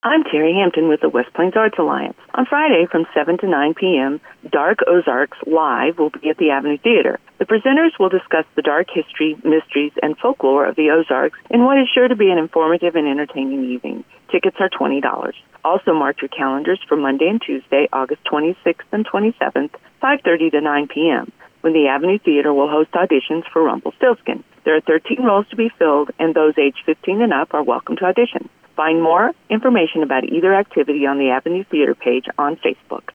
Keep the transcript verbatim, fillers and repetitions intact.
I'm Terry Hampton with the West Plains Arts Alliance. On Friday from seven to nine p.m., Dark Ozarks Live will be at the Avenue Theater. The presenters will discuss the dark history, mysteries, and folklore of the Ozarks in what is sure to be an informative and entertaining evening. Tickets are twenty dollars. Also mark your calendars for Monday and Tuesday, August twenty-sixth and twenty-seventh, five thirty to nine p.m., when the Avenue Theater will host auditions for Rumpelstiltskin. There are thirteen roles to be filled, and those aged fifteen and up are welcome to audition. Find more information about either activity on the Avenue Theater page on Facebook.